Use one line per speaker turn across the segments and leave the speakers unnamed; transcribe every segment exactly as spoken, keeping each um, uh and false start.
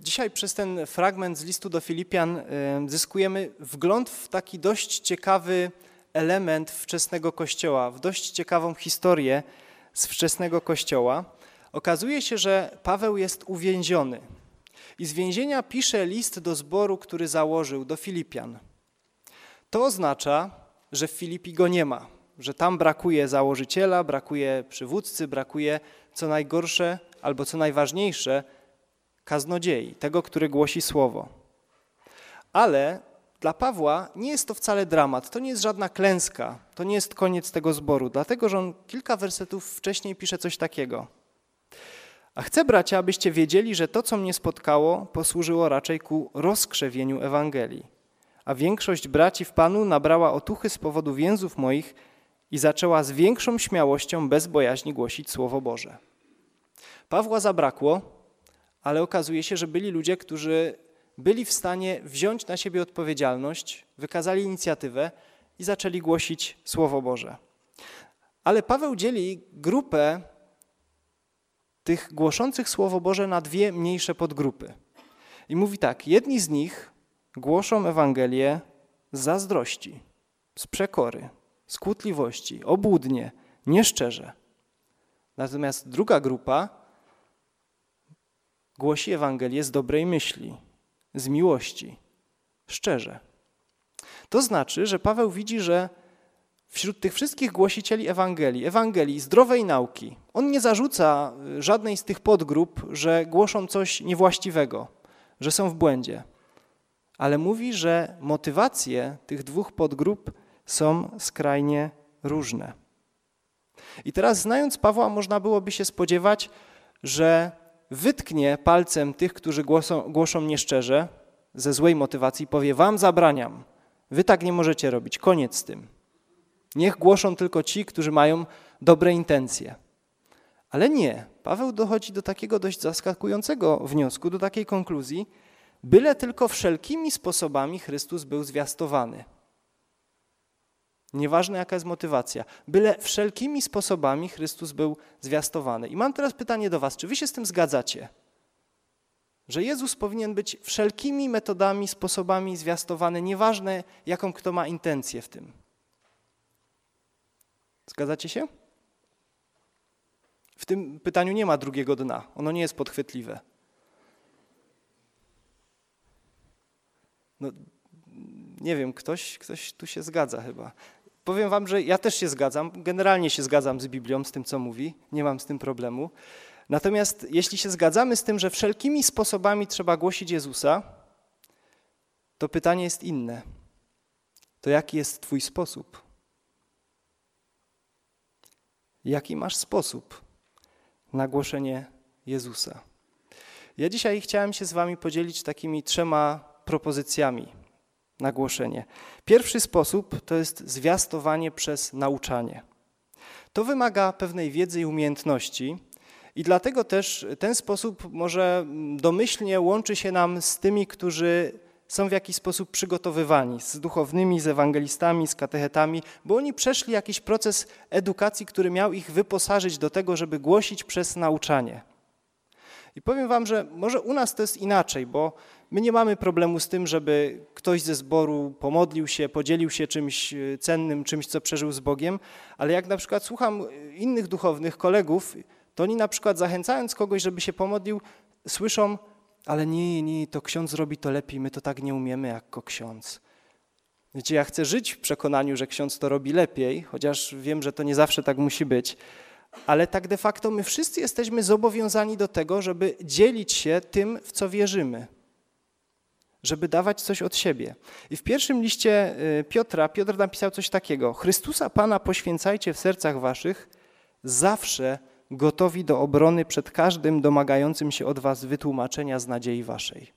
Dzisiaj przez ten fragment z listu do Filipian zyskujemy wgląd w taki dość ciekawy element wczesnego Kościoła, w dość ciekawą historię z wczesnego Kościoła. Okazuje się, że Paweł jest uwięziony i z więzienia pisze list do zboru, który założył, do Filipian. To oznacza, że w Filipi go nie ma, że tam brakuje założyciela, brakuje przywódcy, brakuje co najgorsze albo co najważniejsze kaznodziei, tego, który głosi słowo. Ale dla Pawła nie jest to wcale dramat, to nie jest żadna klęska, to nie jest koniec tego zboru, dlatego że on kilka wersetów wcześniej pisze coś takiego. A chcę, bracia, abyście wiedzieli, że to, co mnie spotkało, posłużyło raczej ku rozkrzewieniu Ewangelii. A większość braci w Panu nabrała otuchy z powodu więzów moich i zaczęła z większą śmiałością, bez bojaźni głosić Słowo Boże. Pawła zabrakło, ale okazuje się, że byli ludzie, którzy byli w stanie wziąć na siebie odpowiedzialność, wykazali inicjatywę i zaczęli głosić Słowo Boże. Ale Paweł dzieli grupę tych głoszących Słowo Boże na dwie mniejsze podgrupy. I mówi tak, jedni z nich głoszą Ewangelię z zazdrości, z przekory, z kłótliwości, obłudnie, nieszczerze. Natomiast druga grupa głosi Ewangelię z dobrej myśli, z miłości, szczerze. To znaczy, że Paweł widzi, że wśród tych wszystkich głosicieli Ewangelii, Ewangelii, zdrowej nauki, on nie zarzuca żadnej z tych podgrup, że głoszą coś niewłaściwego, że są w błędzie. Ale mówi, że motywacje tych dwóch podgrup są skrajnie różne. I teraz, znając Pawła, można byłoby się spodziewać, że wytknie palcem tych, którzy głoszą, głoszą nieszczerze, ze złej motywacji i powie, wam zabraniam, wy tak nie możecie robić, koniec z tym. Niech głoszą tylko ci, którzy mają dobre intencje. Ale nie, Paweł dochodzi do takiego dość zaskakującego wniosku, do takiej konkluzji, byle tylko wszelkimi sposobami Chrystus był zwiastowany. Nieważne jaka jest motywacja, byle wszelkimi sposobami Chrystus był zwiastowany. I mam teraz pytanie do was, czy wy się z tym zgadzacie? Że Jezus powinien być wszelkimi metodami, sposobami zwiastowany, nieważne jaką kto ma intencję w tym. Zgadzacie się? W tym pytaniu nie ma drugiego dna, ono nie jest podchwytliwe. No, nie wiem, ktoś, ktoś tu się zgadza chyba. Powiem wam, że ja też się zgadzam, generalnie się zgadzam z Biblią, z tym, co mówi, nie mam z tym problemu. Natomiast jeśli się zgadzamy z tym, że wszelkimi sposobami trzeba głosić Jezusa, to pytanie jest inne. To jaki jest twój sposób? Jaki masz sposób na głoszenie Jezusa? Ja dzisiaj chciałem się z wami podzielić takimi trzema propozycjami na głoszenie. Pierwszy sposób to jest zwiastowanie przez nauczanie. To wymaga pewnej wiedzy i umiejętności i dlatego też ten sposób może domyślnie łączy się nam z tymi, którzy są w jakiś sposób przygotowywani, z duchownymi, z ewangelistami, z katechetami, bo oni przeszli jakiś proces edukacji, który miał ich wyposażyć do tego, żeby głosić przez nauczanie. I powiem wam, że może u nas to jest inaczej, bo my nie mamy problemu z tym, żeby ktoś ze zboru pomodlił się, podzielił się czymś cennym, czymś, co przeżył z Bogiem, ale jak na przykład słucham innych duchownych kolegów, to oni na przykład zachęcając kogoś, żeby się pomodlił, słyszą, ale nie, nie, to ksiądz robi to lepiej, my to tak nie umiemy jak ksiądz. Wiecie, ja chcę żyć w przekonaniu, że ksiądz to robi lepiej, chociaż wiem, że to nie zawsze tak musi być, ale tak de facto my wszyscy jesteśmy zobowiązani do tego, żeby dzielić się tym, w co wierzymy, żeby dawać coś od siebie. I w pierwszym liście Piotra, Piotr napisał coś takiego, Chrystusa Pana poświęcajcie w sercach waszych, zawsze gotowi do obrony przed każdym domagającym się od was wytłumaczenia z nadziei waszej.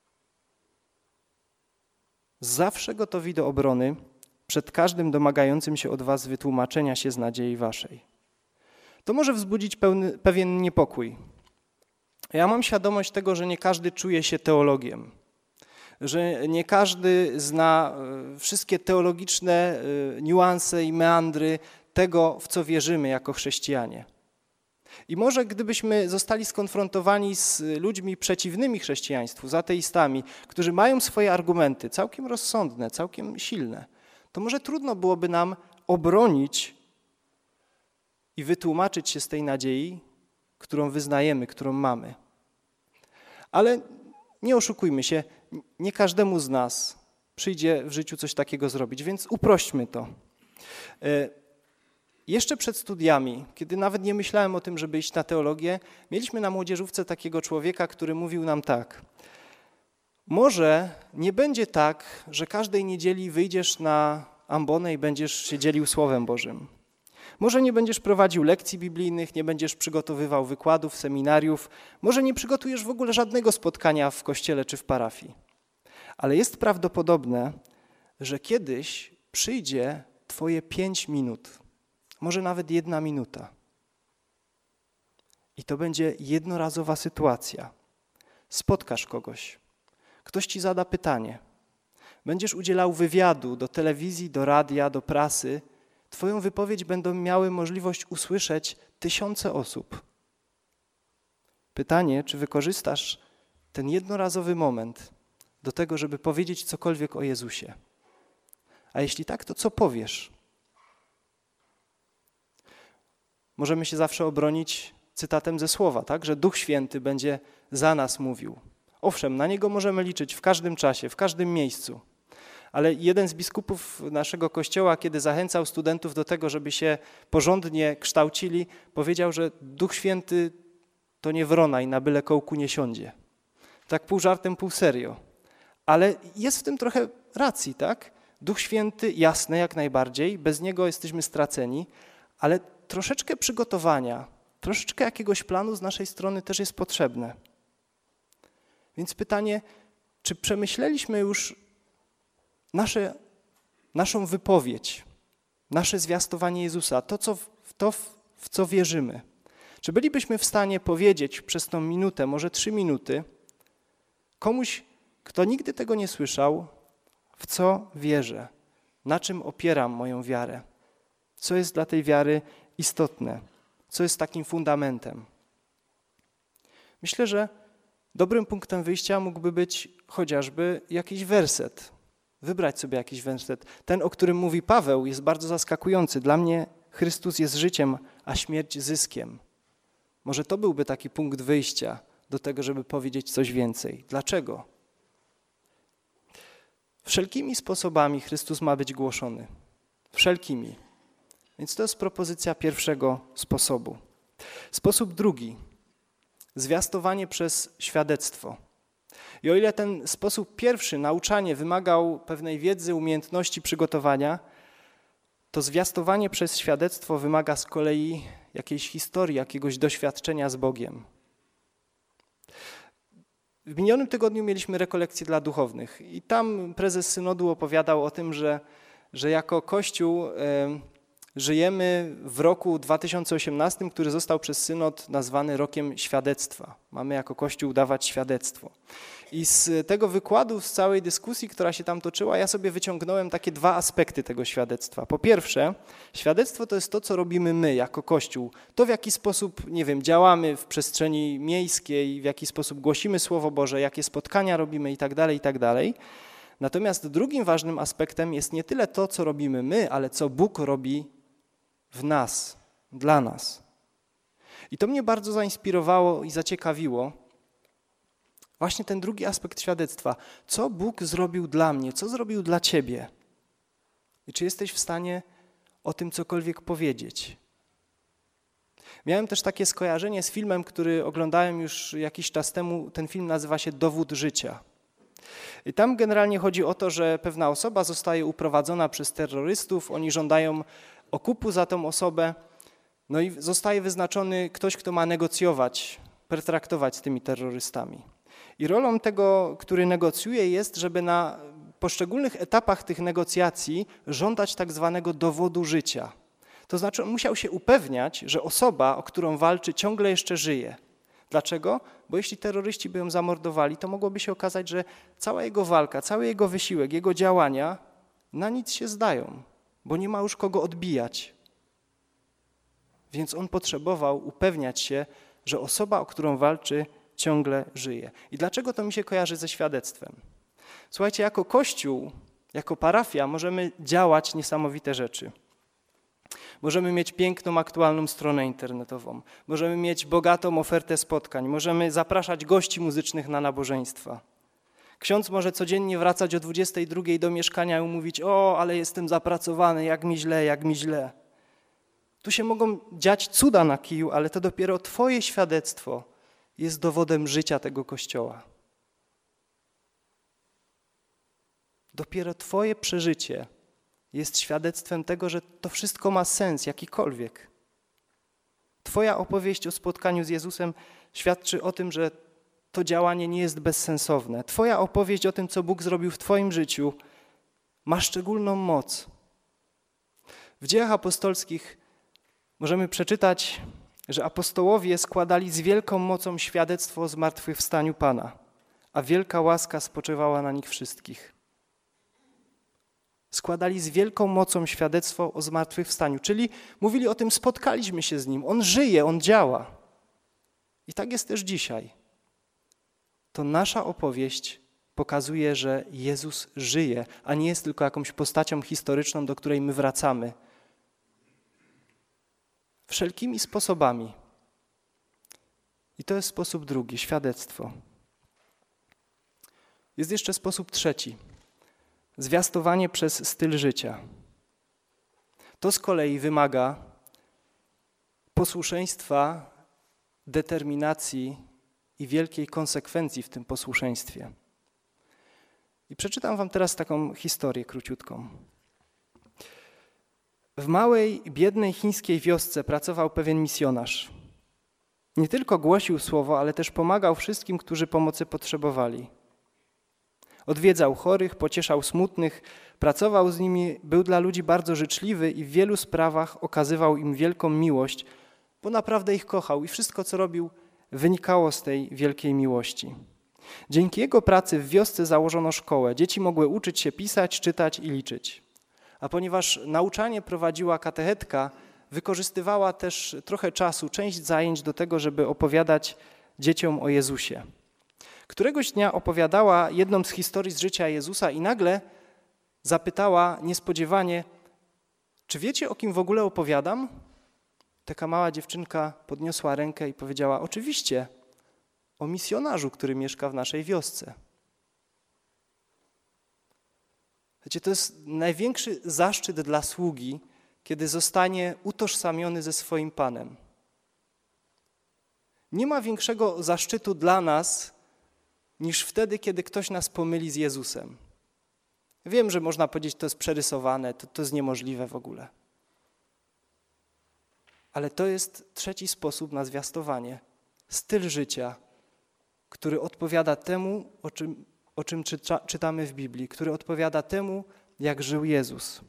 Zawsze gotowi do obrony przed każdym domagającym się od was wytłumaczenia się z nadziei waszej. To może wzbudzić pełny, pewien niepokój. Ja mam świadomość tego, że nie każdy czuje się teologiem, że nie każdy zna wszystkie teologiczne niuanse i meandry tego, w co wierzymy jako chrześcijanie. I może gdybyśmy zostali skonfrontowani z ludźmi przeciwnymi chrześcijaństwu, z ateistami, którzy mają swoje argumenty, całkiem rozsądne, całkiem silne, to może trudno byłoby nam obronić i wytłumaczyć się z tej nadziei, którą wyznajemy, którą mamy. Ale nie oszukujmy się, nie każdemu z nas przyjdzie w życiu coś takiego zrobić, więc uprośćmy to. Jeszcze przed studiami, kiedy nawet nie myślałem o tym, żeby iść na teologię, mieliśmy na młodzieżówce takiego człowieka, który mówił nam tak: może nie będzie tak, że każdej niedzieli wyjdziesz na ambonę i będziesz się dzielił Słowem Bożym. Może nie będziesz prowadził lekcji biblijnych, nie będziesz przygotowywał wykładów, seminariów, może nie przygotujesz w ogóle żadnego spotkania w kościele czy w parafii. Ale jest prawdopodobne, że kiedyś przyjdzie twoje pięć minut, może nawet jedna minuta. I to będzie jednorazowa sytuacja. Spotkasz kogoś, ktoś ci zada pytanie, będziesz udzielał wywiadu do telewizji, do radia, do prasy. Twoją wypowiedź będą miały możliwość usłyszeć tysiące osób. Pytanie, czy wykorzystasz ten jednorazowy moment do tego, żeby powiedzieć cokolwiek o Jezusie? A jeśli tak, to co powiesz? Możemy się zawsze obronić cytatem ze Słowa, tak? Że Duch Święty będzie za nas mówił. Owszem, na Niego możemy liczyć w każdym czasie, w każdym miejscu. Ale jeden z biskupów naszego kościoła, kiedy zachęcał studentów do tego, żeby się porządnie kształcili, powiedział, że Duch Święty to nie wrona i na byle kołku nie siądzie. Tak pół żartem, pół serio. Ale jest w tym trochę racji, tak? Duch Święty, jasne, jak najbardziej, bez Niego jesteśmy straceni, ale troszeczkę przygotowania, troszeczkę jakiegoś planu z naszej strony też jest potrzebne. Więc pytanie, czy przemyśleliśmy już nasze, naszą wypowiedź, nasze zwiastowanie Jezusa, to, co, w to, w co wierzymy? Czy bylibyśmy w stanie powiedzieć przez tą minutę, może trzy minuty, komuś, kto nigdy tego nie słyszał, w co wierzę, na czym opieram moją wiarę, co jest dla tej wiary istotne, co jest takim fundamentem? Myślę, że dobrym punktem wyjścia mógłby być chociażby jakiś werset. Wybrać sobie jakiś werset. Ten, o którym mówi Paweł, jest bardzo zaskakujący. Dla mnie Chrystus jest życiem, a śmierć zyskiem. Może to byłby taki punkt wyjścia do tego, żeby powiedzieć coś więcej. Dlaczego? Wszelkimi sposobami Chrystus ma być głoszony. Wszelkimi. Więc to jest propozycja pierwszego sposobu. Sposób drugi. Zwiastowanie przez świadectwo. I o ile ten sposób pierwszy, nauczanie, wymagał pewnej wiedzy, umiejętności, przygotowania, to zwiastowanie przez świadectwo wymaga z kolei jakiejś historii, jakiegoś doświadczenia z Bogiem. W minionym tygodniu mieliśmy rekolekcje dla duchownych i tam prezes synodu opowiadał o tym, że, że jako Kościół y, żyjemy w roku dwa tysiące osiemnastym, który został przez synod nazwany rokiem świadectwa. Mamy jako Kościół dawać świadectwo. I z tego wykładu, z całej dyskusji, która się tam toczyła, ja sobie wyciągnąłem takie dwa aspekty tego świadectwa. Po pierwsze, świadectwo to jest to, co robimy my jako Kościół. To, w jaki sposób, nie wiem, działamy w przestrzeni miejskiej, w jaki sposób głosimy Słowo Boże, jakie spotkania robimy i tak dalej, i tak dalej. Natomiast drugim ważnym aspektem jest nie tyle to, co robimy my, ale co Bóg robi w nas, dla nas. I to mnie bardzo zainspirowało i zaciekawiło. Właśnie ten drugi aspekt świadectwa. Co Bóg zrobił dla mnie? Co zrobił dla ciebie? I czy jesteś w stanie o tym cokolwiek powiedzieć? Miałem też takie skojarzenie z filmem, który oglądałem już jakiś czas temu. Ten film nazywa się Dowód życia. I tam generalnie chodzi o to, że pewna osoba zostaje uprowadzona przez terrorystów. Oni żądają okupu za tą osobę. No i zostaje wyznaczony ktoś, kto ma negocjować, pertraktować z tymi terrorystami. I rolą tego, który negocjuje, jest, żeby na poszczególnych etapach tych negocjacji żądać tak zwanego dowodu życia. To znaczy on musiał się upewniać, że osoba, o którą walczy, ciągle jeszcze żyje. Dlaczego? Bo jeśli terroryści by ją zamordowali, to mogłoby się okazać, że cała jego walka, cały jego wysiłek, jego działania na nic się zdają, bo nie ma już kogo odbijać. więc on potrzebował upewniać się, że osoba, o którą walczy, ciągle żyje. I dlaczego to mi się kojarzy ze świadectwem? Słuchajcie, jako Kościół, jako parafia możemy działać niesamowite rzeczy. Możemy mieć piękną, aktualną stronę internetową. Możemy mieć bogatą ofertę spotkań. Możemy zapraszać gości muzycznych na nabożeństwa. Ksiądz może codziennie wracać o dwudziestej drugiej do mieszkania i mówić: o, ale jestem zapracowany, jak mi źle, jak mi źle. Tu się mogą dziać cuda na kiju, ale to dopiero twoje świadectwo jest dowodem życia tego Kościoła. Dopiero twoje przeżycie jest świadectwem tego, że to wszystko ma sens, jakikolwiek. Twoja opowieść o spotkaniu z Jezusem świadczy o tym, że to działanie nie jest bezsensowne. Twoja opowieść o tym, co Bóg zrobił w twoim życiu, ma szczególną moc. W Dziejach Apostolskich możemy przeczytać, że apostołowie składali z wielką mocą świadectwo o zmartwychwstaniu Pana, a wielka łaska spoczywała na nich wszystkich. Składali z wielką mocą świadectwo o zmartwychwstaniu, czyli mówili o tym, spotkaliśmy się z Nim, On żyje, On działa. I tak jest też dzisiaj. To nasza opowieść pokazuje, że Jezus żyje, a nie jest tylko jakąś postacią historyczną, do której my wracamy. Wszelkimi sposobami. I to jest sposób drugi, świadectwo. Jest jeszcze sposób trzeci. Zwiastowanie przez styl życia. To z kolei wymaga posłuszeństwa, determinacji i wielkiej konsekwencji w tym posłuszeństwie. I przeczytam wam teraz taką historię króciutką. W małej, biednej chińskiej wiosce pracował pewien misjonarz. Nie tylko głosił słowo, ale też pomagał wszystkim, którzy pomocy potrzebowali. Odwiedzał chorych, pocieszał smutnych, pracował z nimi, był dla ludzi bardzo życzliwy i w wielu sprawach okazywał im wielką miłość, bo naprawdę ich kochał i wszystko, co robił, wynikało z tej wielkiej miłości. Dzięki jego pracy w wiosce założono szkołę. Dzieci mogły uczyć się pisać, czytać i liczyć. A ponieważ nauczanie prowadziła katechetka, wykorzystywała też trochę czasu, część zajęć do tego, żeby opowiadać dzieciom o Jezusie. Któregoś dnia opowiadała jedną z historii z życia Jezusa i nagle zapytała niespodziewanie: czy wiecie, o kim w ogóle opowiadam? Taka mała dziewczynka podniosła rękę i powiedziała: oczywiście, o misjonarzu, który mieszka w naszej wiosce. Wiecie, to jest największy zaszczyt dla sługi, kiedy zostanie utożsamiony ze swoim Panem. Nie ma większego zaszczytu dla nas, niż wtedy, kiedy ktoś nas pomyli z Jezusem. Wiem, że można powiedzieć, to jest przerysowane, to, to jest niemożliwe w ogóle. Ale to jest trzeci sposób na zwiastowanie. Styl życia, który odpowiada temu, o czym, o czym czyta, czytamy w Biblii, który odpowiada temu, jak żył Jezus.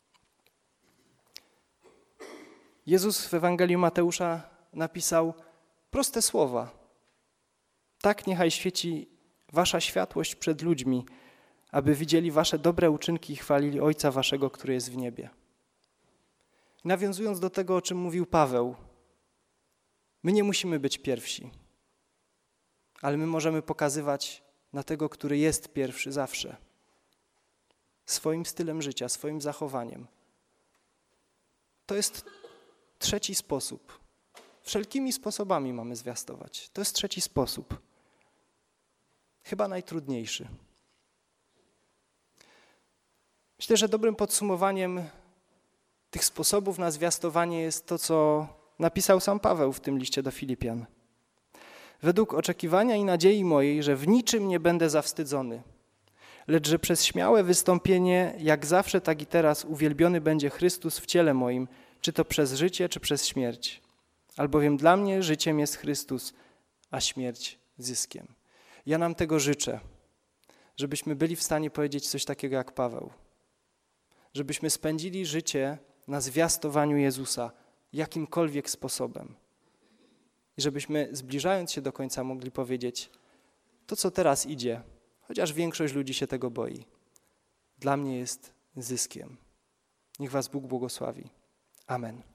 Jezus w Ewangelii Mateusza napisał proste słowa. Tak niechaj świeci wasza światłość przed ludźmi, aby widzieli wasze dobre uczynki i chwalili Ojca waszego, który jest w niebie. Nawiązując do tego, o czym mówił Paweł, my nie musimy być pierwsi, ale my możemy pokazywać na tego, który jest pierwszy zawsze. Swoim stylem życia, swoim zachowaniem. To jest trzeci sposób. Wszelkimi sposobami mamy zwiastować. To jest trzeci sposób. Chyba najtrudniejszy. Myślę, że dobrym podsumowaniem tych sposobów na zwiastowanie jest to, co napisał sam Paweł w tym liście do Filipian. Według oczekiwania i nadziei mojej, że w niczym nie będę zawstydzony, lecz że przez śmiałe wystąpienie, jak zawsze, tak i teraz, uwielbiony będzie Chrystus w ciele moim, czy to przez życie, czy przez śmierć. Albowiem dla mnie życiem jest Chrystus, a śmierć zyskiem. Ja nam tego życzę, żebyśmy byli w stanie powiedzieć coś takiego jak Paweł. Żebyśmy spędzili życie na zwiastowaniu Jezusa jakimkolwiek sposobem. I żebyśmy, zbliżając się do końca, mogli powiedzieć: to, co teraz idzie, chociaż większość ludzi się tego boi, dla mnie jest zyskiem. Niech was Bóg błogosławi. Amen.